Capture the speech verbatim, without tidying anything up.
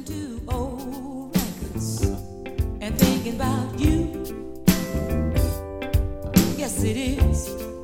to old records and thinking about you. Yes, it is.